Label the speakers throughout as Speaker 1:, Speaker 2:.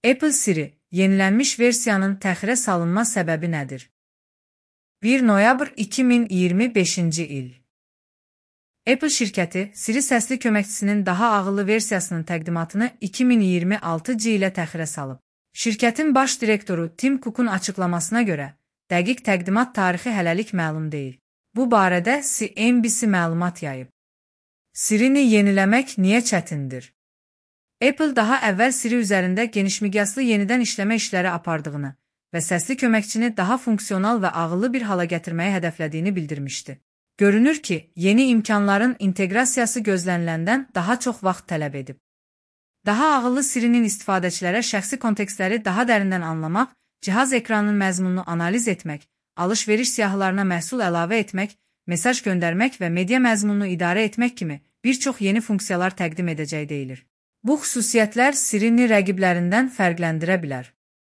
Speaker 1: Apple Siri yenilənmiş versiyanın təxirə salınma səbəbi nədir? 1 noyabr 2025-ci il. Apple şirkəti Siri səsli köməkçisinin daha ağıllı versiyasının təqdimatını 2026-cı ilə təxirə salıb. Şirkətin baş direktoru Tim Cook'un açıqlamasına görə, dəqiq təqdimat tarixi hələlik məlum deyil. Bu barədə CNBC məlumat yayıb. Siri'ni yeniləmək niyə çətindir? Apple daha əvvəl Siri üzərində genişmiqyaslı yenidən işləmə işləri apardığını və səsli köməkçini daha funksional və ağıllı bir hala gətirməyi hədəflədiyini bildirmişdi. Görünür ki, yeni imkanların inteqrasiyası gözləniləndən daha çox vaxt tələb edib. Daha ağıllı Siri'nin istifadəçilərə şəxsi kontekstləri daha dərindən anlamaq, cihaz ekranının məzmununu analiz etmək, alış-veriş siyahılarına məhsul əlavə etmək, mesaj göndərmək və media məzmununu idarə etmək kimi bir çox yeni funksiyalar təqdim edəcək deyilir. Bu xüsusiyyətlər Siri'ni rəqiblərindən fərqləndirə bilər.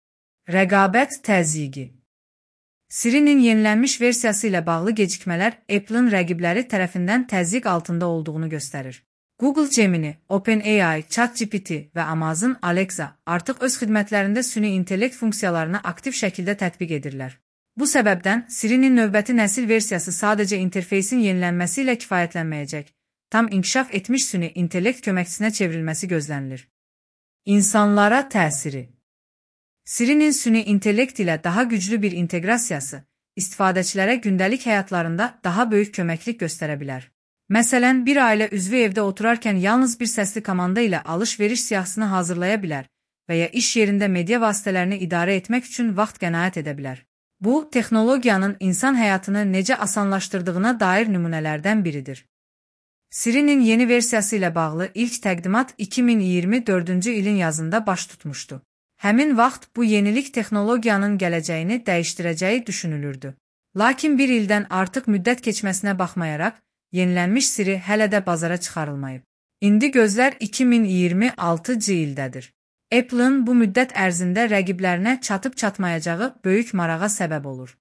Speaker 1: Rəqabət təzyiqi. Siri'nin yenilənmiş versiyası ilə bağlı gecikmələr Apple'ın rəqibləri tərəfindən təzyiq altında olduğunu göstərir. Google Gemini, OpenAI, ChatGPT və Amazon Alexa artıq öz xidmətlərində süni intellekt funksiyalarını aktiv şəkildə tətbiq edirlər. Bu səbəbdən Siri'nin növbəti nəsil versiyası sadəcə interfeysin yenilənməsi ilə kifayətlənməyəcək, tam inkişaf etmiş süni intellekt köməkçisinə çevrilməsi gözlənilir. İnsanlara təsiri. Siri'nin süni intellekt ilə daha güclü bir inteqrasiyası istifadəçilərə gündəlik həyatlarında daha böyük köməklik göstərə bilər. Məsələn, bir ailə üzvü evdə oturarkən yalnız bir səsli komanda ilə alış-veriş siyahısını hazırlaya bilər və ya iş yerində media vasitələrini idarə etmək üçün vaxt qənaət edə bilər. Bu, texnologiyanın insan həyatını necə asanlaşdırdığına dair nümunələrdən biridir. Siri'nin yeni versiyası ilə bağlı ilk təqdimat 2024-cü ilin yazında baş tutmuşdu. Həmin vaxt bu yenilik texnologiyanın gələcəyini dəyişdirəcəyi düşünülürdü. Lakin bir ildən artıq müddət keçməsinə baxmayaraq, yenilənmiş Siri hələ də bazara çıxarılmayıb. İndi gözlər 2026-cı ildədir. Apple'ın bu müddət ərzində rəqiblərinə çatıb-çatmayacağı böyük marağa səbəb olur.